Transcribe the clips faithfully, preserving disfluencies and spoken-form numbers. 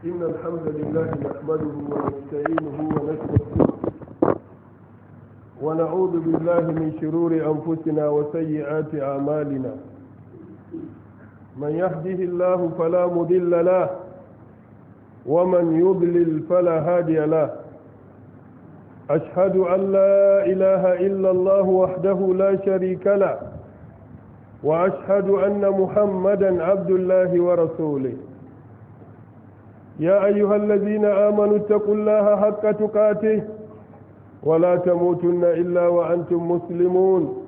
إن الحمد لله نحمده ونستعينه ونستغفره ونعوذ بالله من شرور أنفسنا وسيئات أعمالنا. من يهده الله فلا مضل له ومن يضلل فلا هادي له. أشهد أن لا إله إلا الله وحده لا شريك له، وأشهد أن محمدا عبد الله ورسوله. يا أيها الذين آمنوا اتقوا الله حق تقاته ولا تموتن إلا وأنتم مسلمون.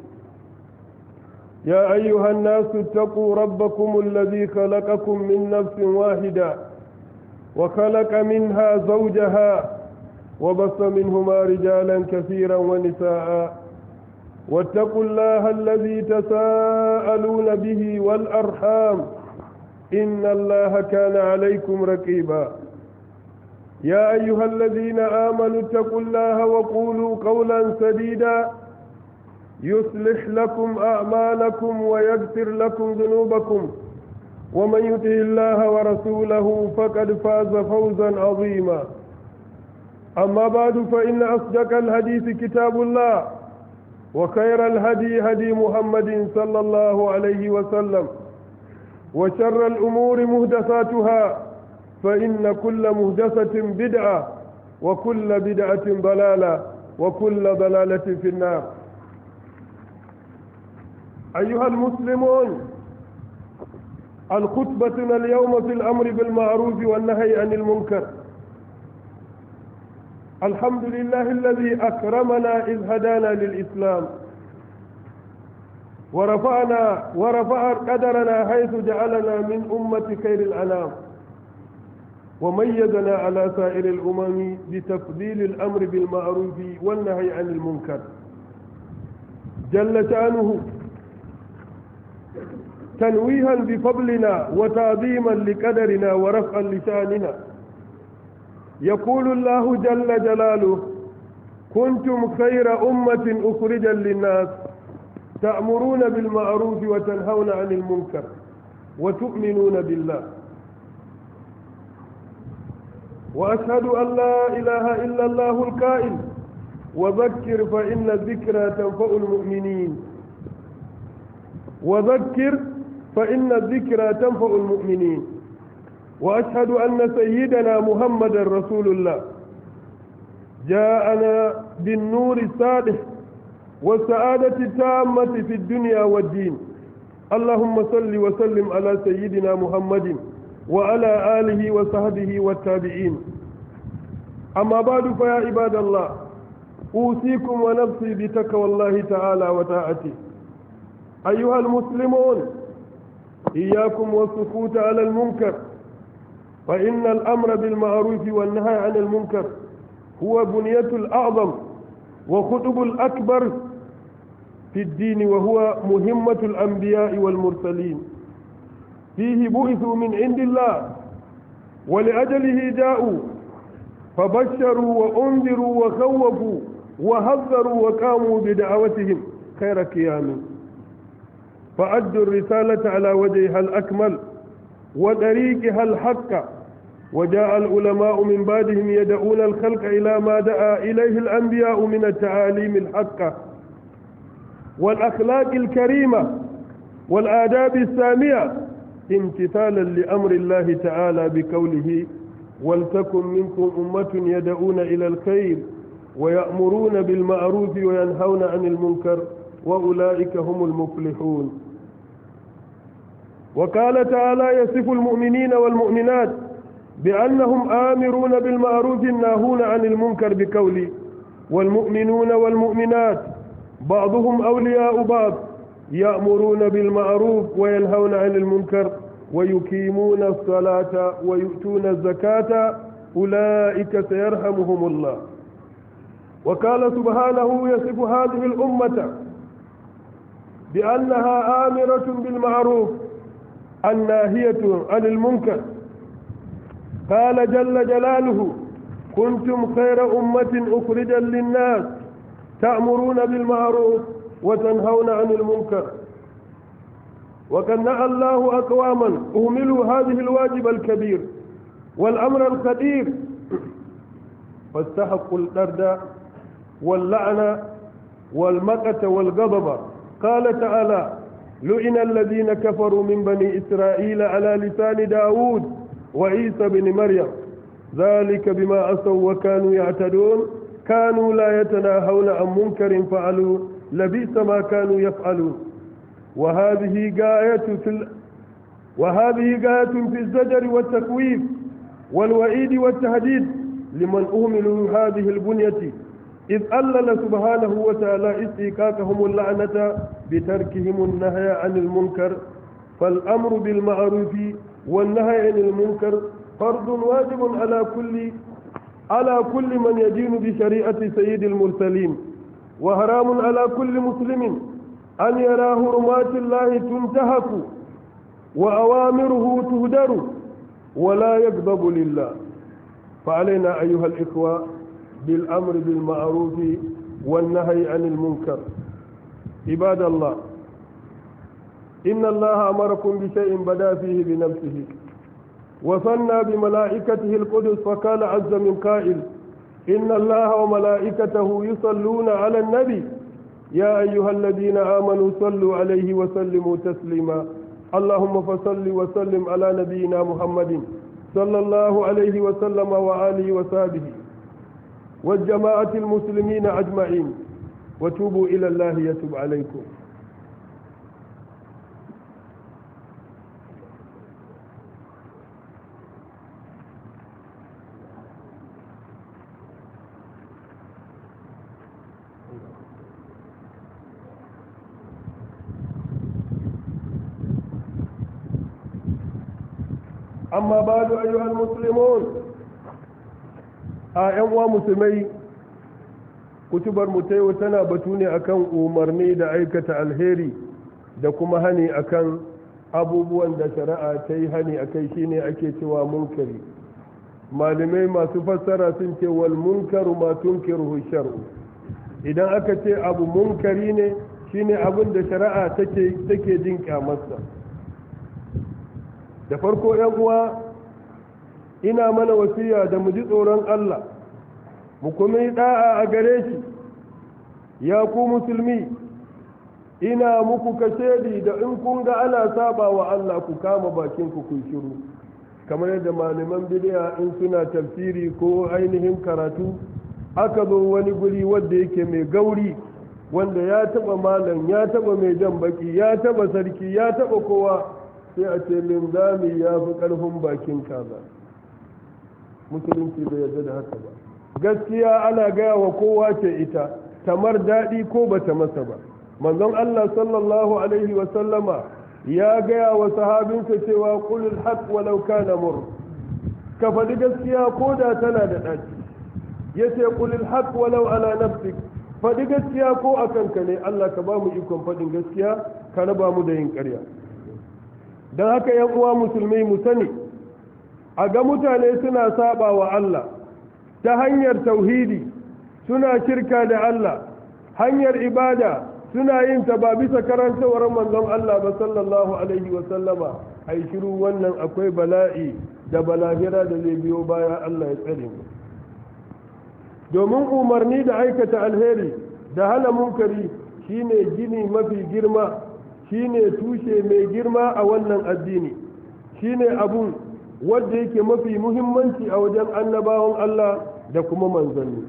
يا أيها الناس اتقوا ربكم الذي خلقكم من نفس واحدة وخلق منها زوجها وبث منهما رجالا كثيرا ونساء، واتقوا الله الذي تساءلون به والأرحام إن الله كان عليكم رقيبا. يا أيها الذين آمنوا اتقوا الله وقولوا قولا سديدا يصلح لكم أعمالكم ويغفر لكم ذنوبكم، ومن يطع الله ورسوله فقد فاز فوزا عظيما. أما بعد، فإن أصدق الحديث كتاب الله، وخير الهدي هدي محمد صلى الله عليه وسلم، وشر الأمور محدثاتها، فإن كل محدثة بدعة وكل بدعة ضلالة وكل ضلالة في النار. أيها المسلمون، الخطبتنا اليوم في الأمر بالمعروف والنهي عن المنكر. الحمد لله الذي أكرمنا إذ هدانا للإسلام، ورفعنا ورفع قدرنا حيث جعلنا من أمة خير الأنام، وميزنا على سائر الأمم بتفضيل الأمر بالمعروف والنهي عن المنكر جل شأنه، تنويها بفضلنا وتعظيما لقدرنا ورفعا لشأننا. يقول الله جل جلاله: كنتم خير أمة أخرجا للناس تأمرون بالمعروف وتنهون عن المنكر وتؤمنون بالله. وأشهد أن لا إله إلا الله القائل: وذكر فإن الذكرى تنفع المؤمنين. وذكر فإن الذكرى تنفع المؤمنين. وأشهد أن سيدنا محمد رسول الله جاءنا بالنور الصادق والسعادة التامة في الدنيا والدين. اللهم صل وسلم على سيدنا محمد وعلى آله وصحبه والتابعين. أما بعد، فيا عباد الله، أوصيكم ونفسي بتقوى الله تعالى وطاعته. أيها المسلمون، إياكم والسكوت على المنكر، فإن الأمر بالمعروف والنهي عن المنكر هو بنية الأعظم وخطب الأكبر في الدين، وهو مهمة الأنبياء والمرسلين. فيه بعثوا من عند الله ولأجله جاءوا، فبشروا وأنذروا وخوفوا وحذروا وقاموا بدعوتهم خير قيام، فأدوا الرسالة على وجهها الأكمل وطريقها الحق. وجاء العلماء من بعدهم يدعون الخلق إلى ما دعا إليه الأنبياء من التعاليم الحقة والأخلاق الكريمة والآداب السامية، امتثالا لأمر الله تعالى بقوله: ولتكن منكم أمة يدعون إلى الخير ويأمرون بالمعروف وينهون عن المنكر وأولئك هم المفلحون. وقال تعالى يصف المؤمنين والمؤمنات بأنهم آمرون بالمعروف ناهون عن المنكر بقوله: والمؤمنون والمؤمنات بعضهم أولياء بعض يأمرون بالمعروف وينهون عن المنكر ويقيمون الصلاة ويؤتون الزكاة أولئك سيرحمهم الله. وقال سبحانه يصف هذه الأمة بأنها آمرة بالمعروف الناهية عن المنكر. قال جل جلاله: كنتم خير أمة أخرجا للناس تأمرون بالمعروف وتنهون عن المنكر. وقد نهى الله أقواما أهملوا هذه الواجب الكبير والأمر الخطير، فاستحقوا الطرد واللعنة والمقت والغضب. قال تعالى: لئن الذين كفروا من بني إسرائيل على لسان داود وعيسى بن مريم ذلك بما عصوا وكانوا يعتدون كانوا لا يتناهون عن منكر فعلوا لبئس ما كانوا يفعلون. وهذه غاية في ال... وهذه غاية في الزجر والتخويف والوعيد والتهديد لمن أهملوا هذه البنية، إذ ألل سبحانه وتعالى استيقاقهم اللعنة بتركهم النهي عن المنكر. فالأمر بالمعروف والنهي عن المنكر فرض واجب على كل على كل من يدين بشريعة سيد المرسلين، وحرام على كل مسلم أن يرى حرمات الله تنتهك وأوامره تهدر ولا يغضب لله. فعلينا أيها الإخوة بالأمر بالمعروف والنهي عن المنكر. عباد الله، إن الله أمركم بشيء بدأ فيه بنفسه وثنى بملائكته القدس، فقال عز من قائل: إن الله وملائكته يصلون على النبي يا أيها الذين آمنوا صلوا عليه وسلموا تسليما. اللهم فصل وسلم على نبينا محمد صلى الله عليه وسلم وآله وصحبه والجماعة المسلمين أجمعين، وتوبوا إلى الله يتوب عليكم. أما بعد أيها المسلمون، أيها مسلمي kutubar mu ta yau tana batu ne akan umarni da aikata alheri da kuma hani akan abubuwan da shari'a ta yi hani akai, shine ake cewa munkari. malamai masu fassara sun ce wal munkaru ma tunkiruhu shar'u. idan aka ce abu munkari ne shine abin da shari'a take take jin kyamarsa. da farko yan uwa, ina mana wasiya da mu ji tsoron Allah, mu kuma yi da'a a gare shi. ya ku musulmi, ina muku kashedi da in kun ga ana saba wa Allah ku kama bakin ku kun shiru, kamar yadda malaman bidiya in suna tafsiri ko ainihin karatu aka zo wani guri wanda yake mai gauri, wanda ya taba malam, ya taba mai jan baki, ya taba sarki, ya taba kowa, sai a ce linzami ya fi karfin bakin kaza. musulunci bai yarda da haka ba. gaskiya ana gaya wa kowa ce ita, tamar daɗi ko bata masa ba. manzon Allah sallallahu alaihi wa sallama ya gaya wa sahabinsa cewa qulil haqq walau kana mur, ka faɗi gaskiya ko da tana da ɗaci. yace qulil haqq walau ala nafsik, faɗi gaskiya ko akan ka ne. Allah ka ba mu ikon faɗin gaskiya, ka raba mu da yin ƙarya. don haka yan uwa musulmi mu sani, a ga mutane suna saba wa Allah ta hanyar tauhidi, suna shirka da Allah, hanyar ibada suna yin ta ba bisa karantawar manzon Allah ba sallallahu alaihi wa sallama. ai shiru, wannan akwai bala'i da balahira da zai biyo baya. Allah ya tsare mu. domin umarni da aikata alheri da hana munkari shine gini mafi girma, shine tushe mai girma a wannan addini, shine abun wanda yake mafi muhimmanci a wajen annabawan Allah da kuma manzanni.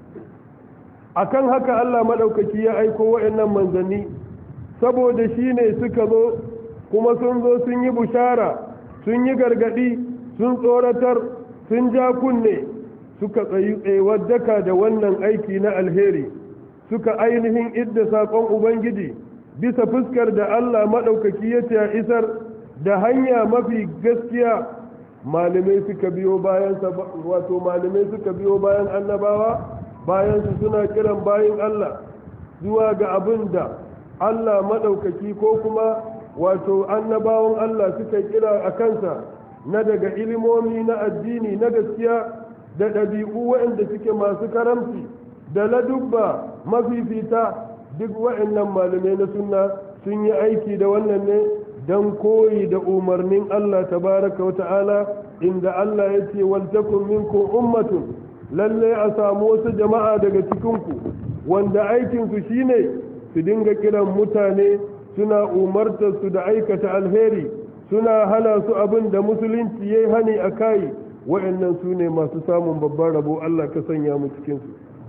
akan haka Allah madaukaki ya aiko waɗannan manzanni, saboda shine suka zo kuma sun zo sun yi bushara, sun yi gargadi, sun tsoratar, sun ja kunne, suka tsayi tsayuwar daka da wannan aiki na alheri, suka ainihin idda saƙon ubangiji bisa fuskar da Allah madaukaki ya ce isar da hanya mafi gaskiya. malamai suka biyo bayan wato malamai suka biyo bayan annabawa, bayan su suna kiran bayin Allah zuwa ga abin da Allah madaukaki ko kuma wato annabawan Allah suka kira a kansa na daga ilimomi na addini na gaskiya da ɗabi'u waɗanda suke masu karamci da ladubba mafifita. duk waɗannan malamai na sunna sun yi aiki da wannan ne don koyi da umarnin Allah tabaraka wa ta'ala, inda Allah ya ce waltakun minkum ummatun lalle a samu wasu jama'a daga cikinku wanda aikinsu shine su dinga kiran mutane suna umartar su da aikata alheri suna hana su abin da musulunci yayi hani a kai wa'annan su ne masu samun babban rabo Allah ka sanya mu cikinsu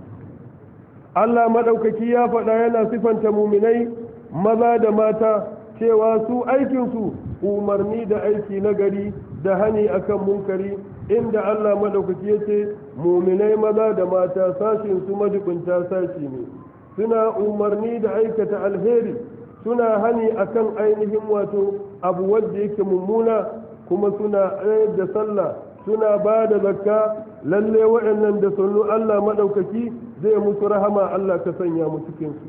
Allah madaukaki ya faɗa yana sifanta muminai maza da mata cewa su aikinsu umarni da aiki na gari da hani akan munkari inda Allah madaukaki ya ce muminai maza da mata sashin su majibinta sashi ne suna umarni da aikata alheri suna hani akan ainihin wato abu wanda yake mummuna kuma suna tsayar da sallah suna ba da zakka lalle waɗannan da sunnu Allah madaukaki zai musu rahama Allah ka sanya mu cikin su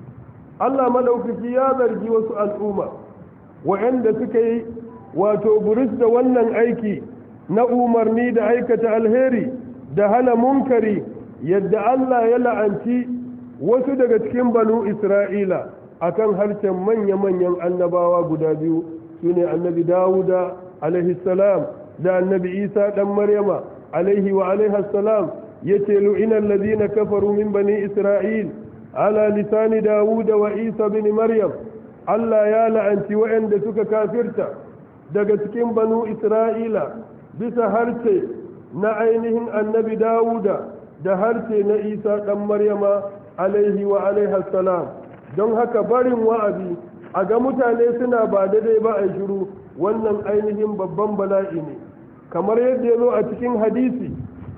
Allah madaukaki ya zargi wasu al'umma waɗanda suka yi wato buris da wannan aiki na umarni da aikata alheri da hana munkari yadda Allah ya la'anci wasu daga cikin banu Isra'ila akan harshen manya-manyan annabawa guda biyu sune annabi Dawuda alaihi salam da annabi Isa dan Maryama alaihi wa alaihi salam yace lu'ina alladhina kafaru min bani Isra'il ala lisani Dawuda wa Isa bin Maryam Allah ya la'anci waɗanda suka kafirta daga cikin banu Isra'ila bisa harshe na ainihin annabi Dawuda da harshe na Isa ɗan Maryama alaihi wa alaihi salam don haka barin wa'azi a ga mutane suna ba daidai ba a shiru wannan ainihin babban bala'i ne kamar yadda ya zo a cikin hadisi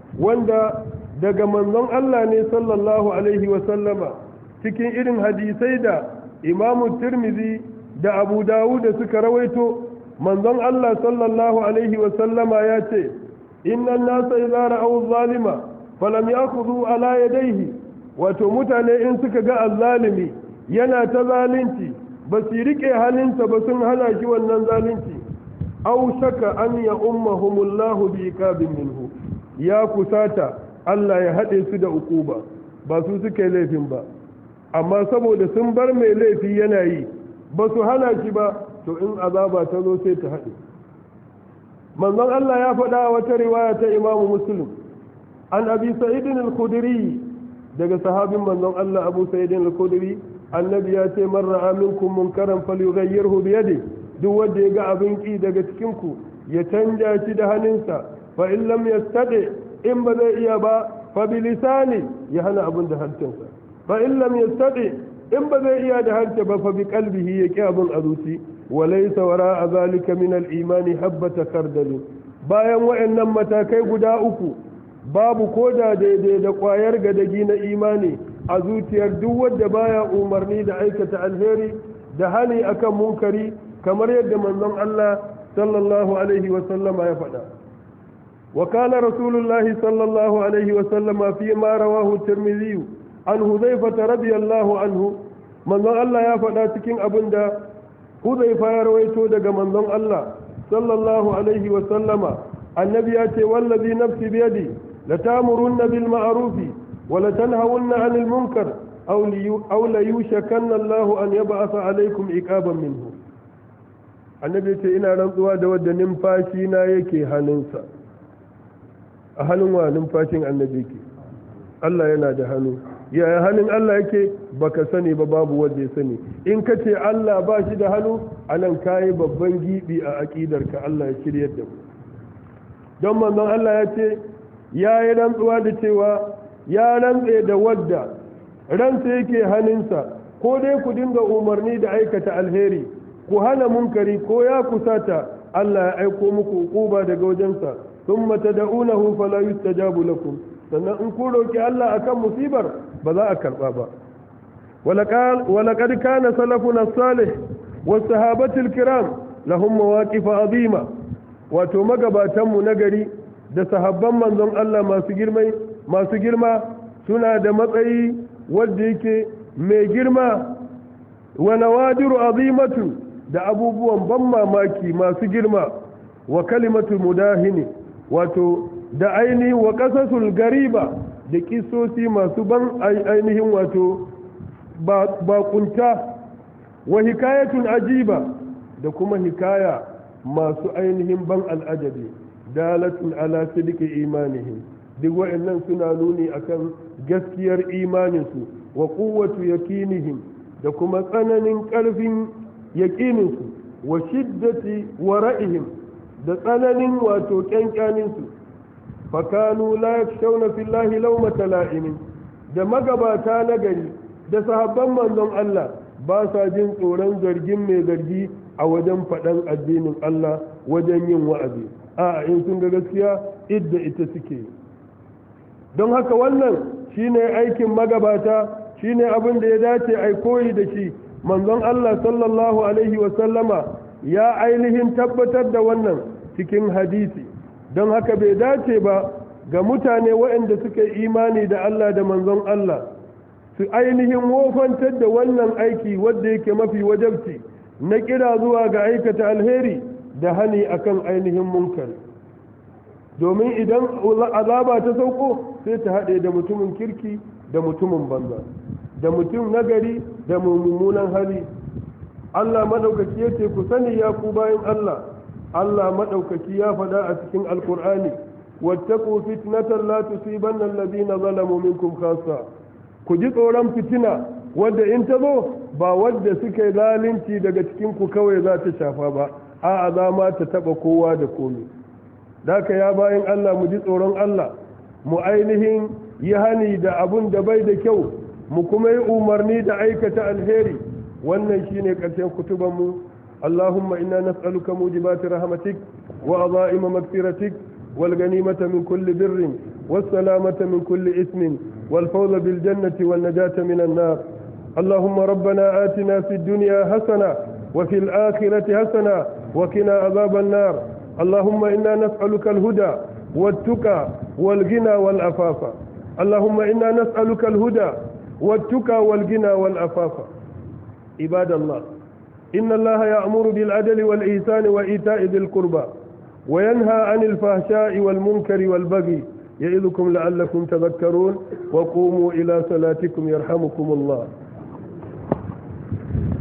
wanda daga manzon Allah ne sallallahu alaihi wa sallama cikin irin hadisai da imamu Tirmidhi da Abu Dawud suka rawaito manzon Allah sallallahu alaihi wa sallama ya ce inna an-nasa idza ra'aw zalima falam ya'khudhu ala yadayhi wato mutane in suka ga azzalimi yana ta zalunci ba su rike halinsa ba sun hana shi wannan zalunci aw shaka an ya ummahumullahu bi iqabin minhu ya kusata Allah ya hade su da ukuba ba su suke laifin ba amma saboda sun bar mai laifi yana yi ba su hana shi ba to in azaba ta zo sai ta haɗe manzon Allah ya faɗa wata riwaya ta Imam Muslim an Abi Sa'id al-Khudri daga sahabin manzon Allah Abu Sa'id al-Khudri annabi ya ce man ra'a minkum munkaran falyughayyirhu bi yadihi duk wanda ya ga abin ki daga cikin ku ya canja shi da hannunsa fa in lam yastadi in ba zai iya ba fa bi lisani ya hana abin da harshensa fa in lam yastadi in ba zai iya da harshe ba fa bi qalbihi ya ki abin a zuci وليس وراء ذلك من الإيمان حبة خردل bayan wayannan matakai guda uku babu koda daidai da kwayar gadagi na imani a zuciyar duk wanda baya umarni da aikata alheri da hani akan munkari kamar yadda manzon Allah sallallahu alaihi wa sallama ya faɗa wa kana rasulullahi sallallahu alaihi wa sallama fi ma rawahu tirmidhi an hudhayfa radiyallahu anhu manzon Allah ya faɗa cikin abinda Hudhaifa ya rawaito daga manzon Allah sallallahu alaihi wa sallama annabi ya ce wallazi nafsi biyadi la ta'murunna bil ma'ruf wa la tanhawunna 'anil munkar aw aw la yushakanna Allah an yab'atha alaykum iqaban minhu annabi ya ce ina rantsuwa da wanda numfashi na yake hannunsa a hannun wa numfashin annabi ke Allah yana da hannu yaya hannun Allah yake baka sani ba babu wanda ya sani in ka ce Allah ba shi da hannu anan kayi babban gibi a aƙidarka Allah ya shiryar da mu don manzon Allah ya ce ya yi rantsuwa da cewa ya rantse da wadda ransa yake hannunsa ko dai ku dinga umarni da aikata alheri ku hana munkari ko ya kusata Allah ya aiko muku uquba daga wajensa thumma tad'unahu fala yustajabu lakum sannan in ku roki Allah akan musibar ba za a karba ba walaqad kana salafuna salih was sahabatul kiram lahum mawaqif azima wato magabatan mu nagari da sahabban manzon Allah masu girmai masu girma suna da matsayi wanda yake mai girma wa nawadiru azimatu da abubuwan ban mamaki masu girma wa kalimatu mudahini wato da ainihin wa qasasul gariba da kisosi masu ban ainihin wato bakunta wa hikayatun ajiba da kuma hikaya masu ainihin ban al'ajabi dalatun ala sidqi imanihim duk wa'annan suna nuni akan gaskiyar imaninsu wa quwwatu yakinihim da kuma tsananin ƙarfin yaƙininsu wa shiddati wara'ihim da tsananin wato ƙyanƙyaninsu fakanu la yakshawna fillahi lawmata la'imin da magabata na gari da sahabban manzon Allah ba sa jin tsoron zargin mai zargi a wajen faɗan addinin Allah wajen yin wa'azi a in sun ga gaskiya idda ita suke don haka wannan shine aikin magabata shine abin da ya dace ai koyi da shi manzon Allah sallallahu alaihi wa sallama ya ainihin tabbatar da wannan cikin hadisi don haka bai dace ba ga mutane waɗanda suka yi imani da Allah da manzon Allah su ainihin wofantar da wannan aiki wanda yake mafi wajabci na kira zuwa ga aikata alheri da hani akan ainihin munkar domin idan azaba ta sauko sai ta haɗe da mutumin kirki da mutumin banza da mutum nagari da mummunan hali Allah maɗaukaki ya ce ku sani ya ku bayan Allah Allah maɗaukaki ya faɗa a cikin alkur'ani wattaqu fitnatan la tusibanna alladhina zalamu minkum khassa ku ji tsoron fitina wadda in ta zo ba wadda suka yi zalunci daga cikin ku kawai za ta shafa ba a'a za ma ta taɓa kowa da komai daka ya bayan Allah mu ji tsoron Allah mu ainihin yi hani da abun da bai da kyau mu kuma yi umarni da aikata alheri wannan shine ƙarshen kutubanmu Allahumma inna nas'aluka mujibati rahmatik wa azaima maghfiratik wal ganimata min kulli birrin was salamata min kulli ismin wal fawza bil jannati wan najata minan nar اللهم ربنا آتنا في الدنيا حسنة وفي الآخرة حسنة وقنا عذاب النار اللهم إنا نسألك الهدى والتقى والغنى والعفاف اللهم إنا نسألك الهدى والتقى والغنى والعفاف عباد الله إن الله يأمر بالعدل والإحسان وإيتاء ذي القربى وينهى عن الفحشاء والمنكر والبغي يعظكم لعلكم تذكرون وقوموا إلى صلاتكم يرحمكم الله